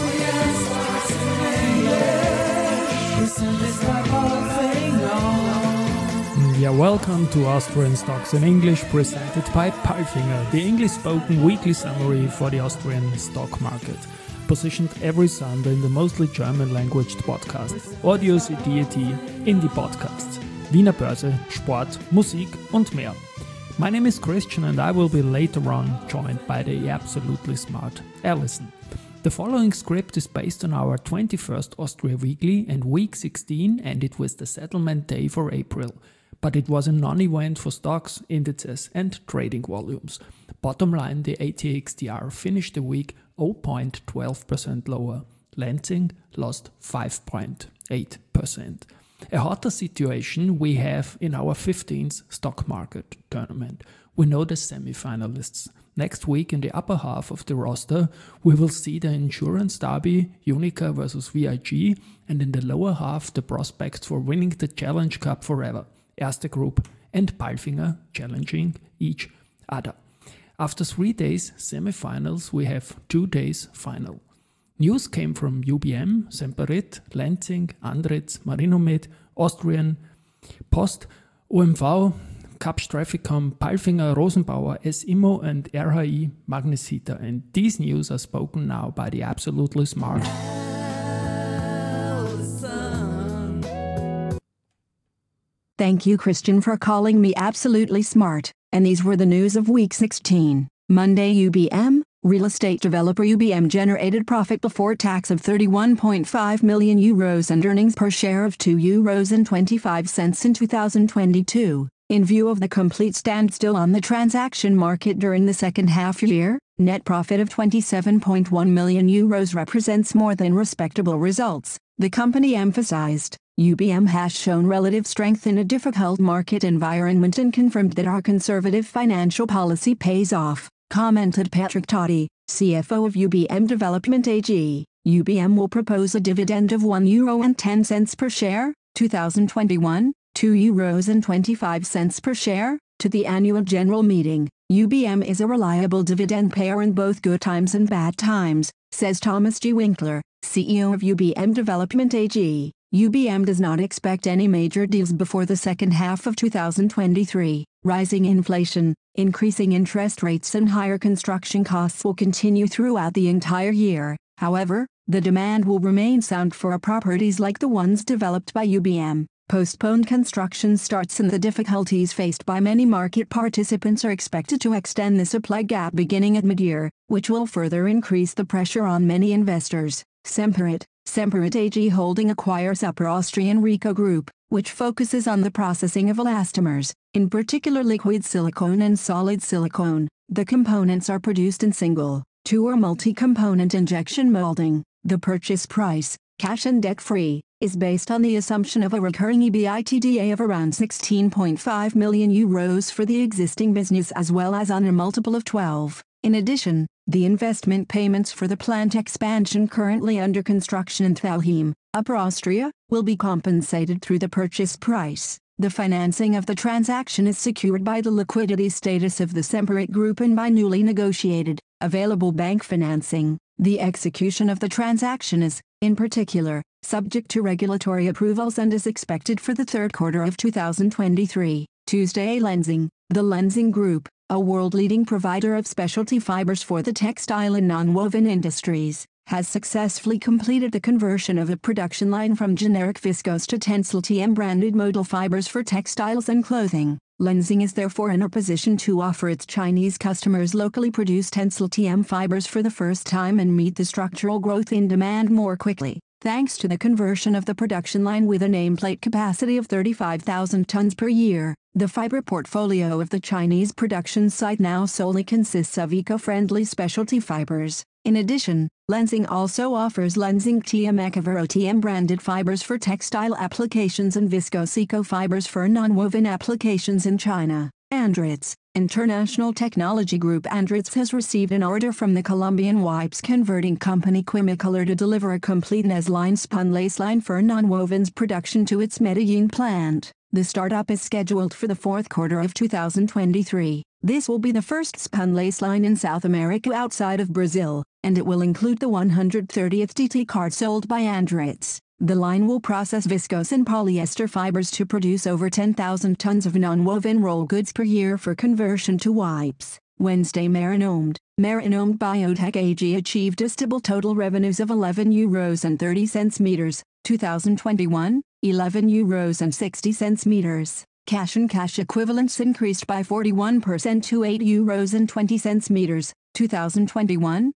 Yeah, welcome to Austrian Stocks in English, presented by Palfinger, the English-spoken weekly summary for the Austrian stock market. Positioned every Sunday in the mostly German-languaged podcast, Audio CDAT, Indie Podcasts, Wiener Börse, Sport, Musik und mehr. My name is Christian and I will be later on joined by the absolutely smart Alison. The following script is based on our 21st Austria Weekly, and week 16 ended with the settlement day for April. But it was a non-event for stocks, indices and trading volumes. Bottom line, the ATXDR finished the week 0.12% lower. Lenzing lost 5.8%. A hotter situation we have in our 15th stock market tournament. We know the semi-finalists. Next week in the upper half of the roster, we will see the Insurance Derby, Unica versus VIG, and in the lower half the prospects for winning the Challenge Cup forever. Erste Group and Palfinger challenging each other. After 3 days semi-finals, we have 2 days final. News came from UBM, Semperit, Lenzing, Andritz, Marinomed, Austrian, Post, OMV, Kapsch Trafficom, Palfinger, Rosenbauer, S-Immo and RHI Magnesita. And these news are spoken now by the absolutely smart Thank you, Christian, for calling me absolutely smart. And these were the news of week 16. Monday, UBM, real estate developer UBM generated profit before tax of 31.5 million euros and earnings per share of 2.25 euros in 2022. In view of the complete standstill on the transaction market during the second half year, net profit of 27.1 million euros represents more than respectable results, the company emphasized. UBM has shown relative strength in a difficult market environment and confirmed that our conservative financial policy pays off, commented Patrick Toddy, CFO of UBM Development AG. UBM will propose a dividend of €1.10 per share, 2021, €2.25 per share, to the annual general meeting. UBM is a reliable dividend payer in both good times and bad times, says Thomas G. Winkler, CEO of UBM Development AG. UBM does not expect any major deals before the second half of 2023. Rising inflation, increasing interest rates and higher construction costs will continue throughout the entire year. However, the demand will remain sound for properties like the ones developed by UBM. Postponed construction starts and the difficulties faced by many market participants are expected to extend the supply gap beginning at mid-year, which will further increase the pressure on many investors. Semperit AG Holding acquires Upper Austrian Rico Group, which focuses on the processing of elastomers, in particular liquid silicone and solid silicone. The components are produced in single, 2 or multi-component injection molding. The purchase price, cash and debt-free, is based on the assumption of a recurring EBITDA of around 16.5 million euros for the existing business as well as on a multiple of 12. In addition, the investment payments for the plant expansion currently under construction in Thalheim, Upper Austria, will be compensated through the purchase price. The financing of the transaction is secured by the liquidity status of the Semperit Group and by newly negotiated, available bank financing. The execution of the transaction is, in particular, subject to regulatory approvals and is expected for the third quarter of 2023. Tuesday, Lenzing. The Lenzing Group, a world-leading provider of specialty fibers for the textile and non-woven industries, has successfully completed the conversion of a production line from generic viscose to Tencel TM branded modal fibers for textiles and clothing. Lenzing is therefore in a position to offer its Chinese customers locally produced Tencel TM fibers for the first time and meet the structural growth in demand more quickly, thanks to the conversion of the production line with a nameplate capacity of 35,000 tons per year. The fiber portfolio of the Chinese production site now solely consists of eco-friendly specialty fibers. In addition, Lenzing also offers Lenzing TM Ecovero TM branded fibers for textile applications and viscose eco-fibers for non-woven applications in China. Andritz, International Technology Group. Andritz has received an order from the Colombian wipes converting company Quimicolor to deliver a complete NES-line spun lace line for non-wovens production to its Medellin plant. The startup is scheduled for the fourth quarter of 2023. This will be the first spun lace line in South America outside of Brazil. and it will include the 130th DT card sold by Andritz. The line will process viscose and polyester fibers to produce over 10,000 tons of non-woven roll goods per year for conversion to wipes. Wednesday, Marinomed Biotech AG achieved a stable total revenues of €11.30 meters, 2021, €11.60 meters. Cash and cash equivalents increased by 41% to €8.20 meters, 2021,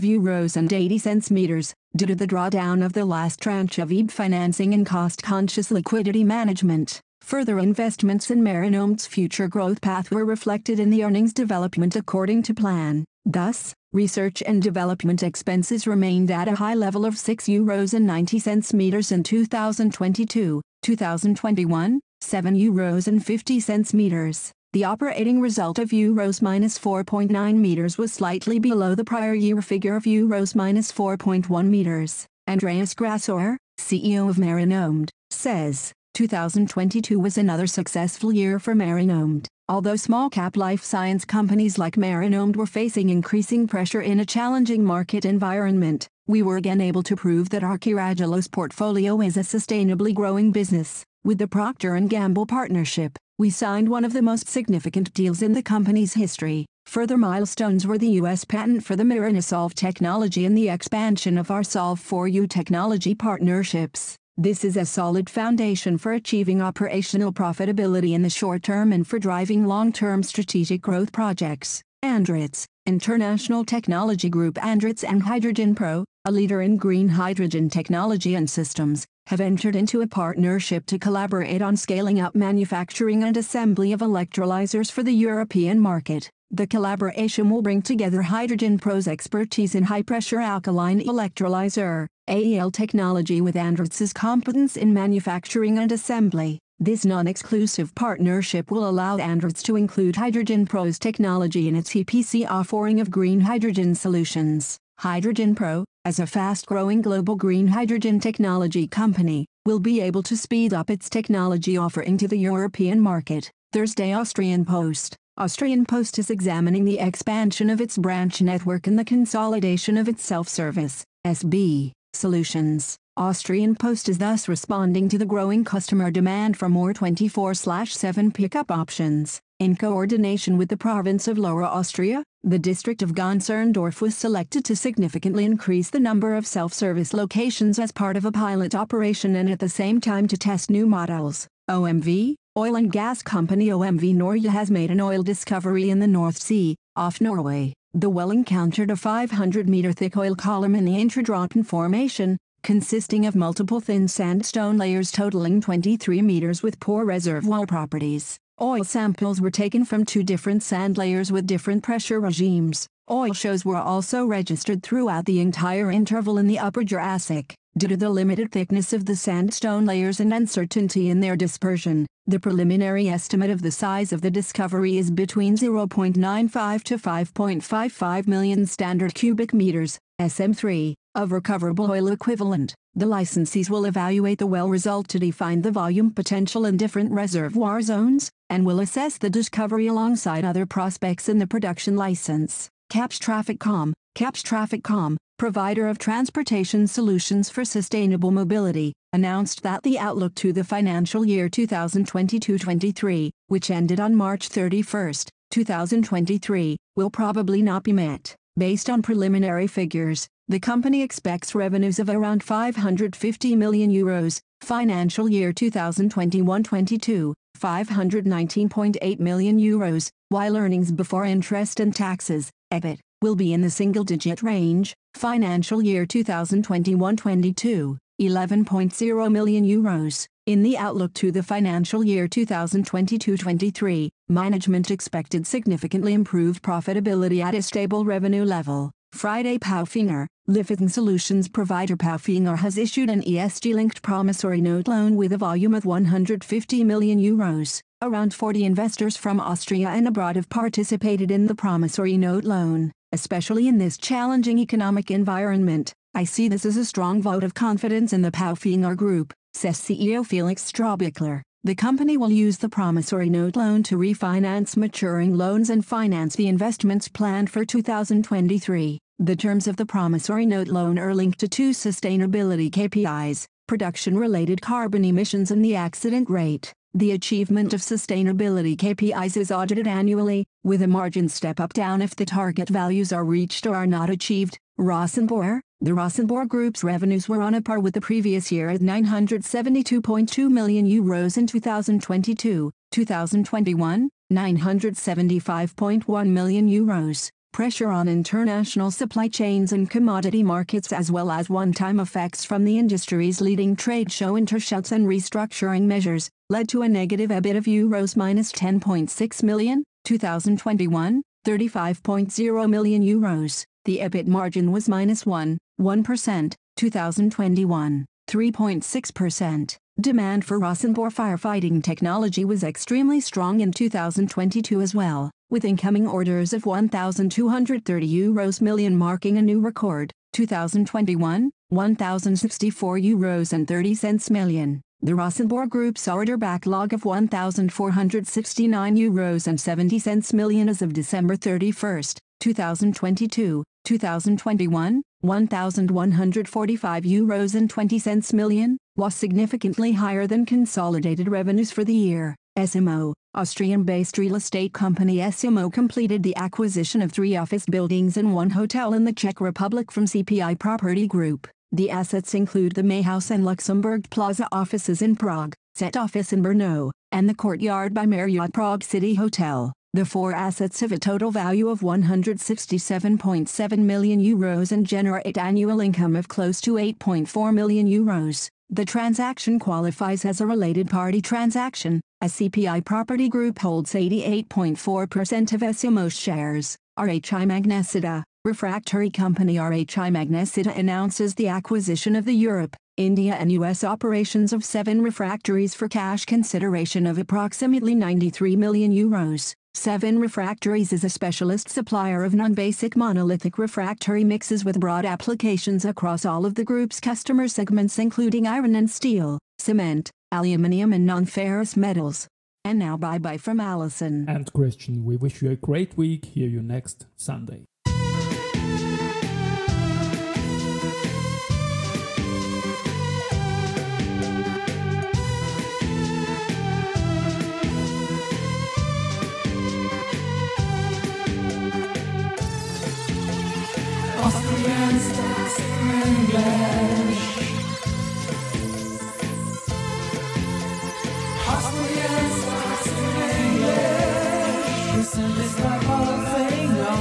€5.80 meters, due to the drawdown of the last tranche of EIB financing and cost-conscious liquidity management. Further investments in Marinomed's future growth path were reflected in the earnings development according to plan. Thus, research and development expenses remained at a high level of €6.90 meters in 2022, 2021, €7.50 meters. The operating result of €-4.9 meters was slightly below the prior year figure of €-4.1 meters. Andreas Grassauer, CEO of Marinomed, says, 2022 was another successful year for Marinomed. Although small-cap life science companies like Marinomed were facing increasing pressure in a challenging market environment, we were again able to prove that our Carragelose portfolio is a sustainably growing business. With the Procter & Gamble partnership, we signed one of the most significant deals in the company's history. Further milestones were the U.S. patent for the Marinosolv technology and the expansion of our Solv4U technology partnerships. This is a solid foundation for achieving operational profitability in the short term and for driving long-term strategic growth projects. Andritz, International Technology Group Andritz and HydrogenPro, a leader in green hydrogen technology and systems, have entered into a partnership to collaborate on scaling up manufacturing and assembly of electrolyzers for the European market. The collaboration will bring together HydrogenPro's expertise in high-pressure alkaline electrolyzer (AEL) technology with Andritz's competence in manufacturing and assembly. This non-exclusive partnership will allow Andritz to include HydrogenPro's technology in its EPC offering of green hydrogen solutions. HydrogenPro, as a fast-growing global green hydrogen technology company, will be able to speed up its technology offering to the European market. Thursday, Austrian Post. Austrian Post is examining the expansion of its branch network and the consolidation of its self-service (SB) solutions. Austrian Post is thus responding to the growing customer demand for more 24/7 pickup options. In coordination with the province of Lower Austria, the district of Gonserndorf was selected to significantly increase the number of self-service locations as part of a pilot operation and at the same time to test new models. OMV, oil and gas company OMV Norge has made an oil discovery in the North Sea, off Norway. The well encountered a 500-meter thick oil column in the Intradrachten formation, consisting of multiple thin sandstone layers totaling 23 meters with poor reservoir properties. Oil samples were taken from 2 different sand layers with different pressure regimes. Oil shows were also registered throughout the entire interval in the Upper Jurassic. Due to the limited thickness of the sandstone layers and uncertainty in their dispersion, the preliminary estimate of the size of the discovery is between 0.95 to 5.55 million standard cubic meters, SM3, of recoverable oil equivalent. The licensees will evaluate the well result to define the volume potential in different reservoir zones, and will assess the discovery alongside other prospects in the production license. Capstraficom, provider of transportation solutions for sustainable mobility, announced that the outlook to the financial year 2022-23, which ended on March 31, 2023, will probably not be met. Based on preliminary figures, the company expects revenues of around €550 million, financial year 2021-22, €519.8 million, while earnings before interest and taxes, EBIT, will be in the single-digit range, financial year 2021-22, €11.0 million. In the outlook to the financial year 2022-23, management expected significantly improved profitability at a stable revenue level. Friday, Palfinger, Lithium solutions provider Palfinger has issued an ESG-linked promissory note loan with a volume of €150 million. Around 40 investors from Austria and abroad have participated in the promissory note loan. Especially in this challenging economic environment, I see this as a strong vote of confidence in the Palfinger Group, says CEO Felix Strohbichler. The company will use the promissory note loan to refinance maturing loans and finance the investments planned for 2023. The terms of the promissory note loan are linked to two sustainability KPIs, production-related carbon emissions and the accident rate. The achievement of sustainability KPIs is audited annually, with a margin step up down if the target values are reached or are not achieved. Rosenbauer. The Rosenbauer Group's revenues were on a par with the previous year at €972.2 million in 2022. 2021, €975.1 million. Pressure on international supply chains and commodity markets as well as one-time effects from the industry's leading trade show Interschutz and restructuring measures, led to a negative EBIT of euros minus 10.6 million, 2021, 35.0 million euros. The EBIT margin was minus 1%, 2021, 3.6%. Demand for Rosenbauer firefighting technology was extremely strong in 2022 as well, with incoming orders of €1,230 million marking a new record. 2021, €1,064.30 million. The Rosenbauer Group's order backlog of €1,469.70 million as of December 31, 2022, 2021, €1,145.20 million, was significantly higher than consolidated revenues for the year. S Immo, Austrian-based real estate company S Immo completed the acquisition of 3 office buildings and 1 hotel in the Czech Republic from CPI Property Group. The assets include the Mayhouse and Luxembourg Plaza offices in Prague, Set office in Brno, and the Courtyard by Marriott Prague City Hotel. The 4 assets have a total value of €167.7 million and generate annual income of close to €8.4 million. The transaction qualifies as a related party transaction, as CPI Property Group holds 88.4% of S Immo's shares. RHI Magnesita, refractory company RHI Magnesita announces the acquisition of the Europe, India and US operations of 7 refractories for cash consideration of approximately €93 million. 7 Refractories is a specialist supplier of non-basic monolithic refractory mixes with broad applications across all of the group's customer segments including iron and steel, cement, aluminium and non-ferrous metals. And now bye-bye from Alison and Christian. We wish you a great week. Hear you next Sunday. Austrian stocks in English. Austrian stocks in English. Listen, this by Palfinger.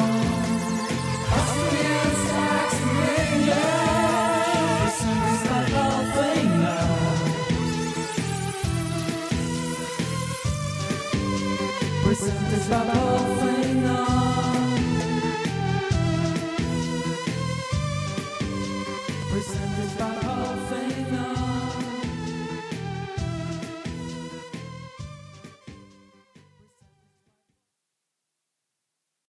Austrian stocks in English. Listen, this by Palfinger. Listen, this by Palfinger.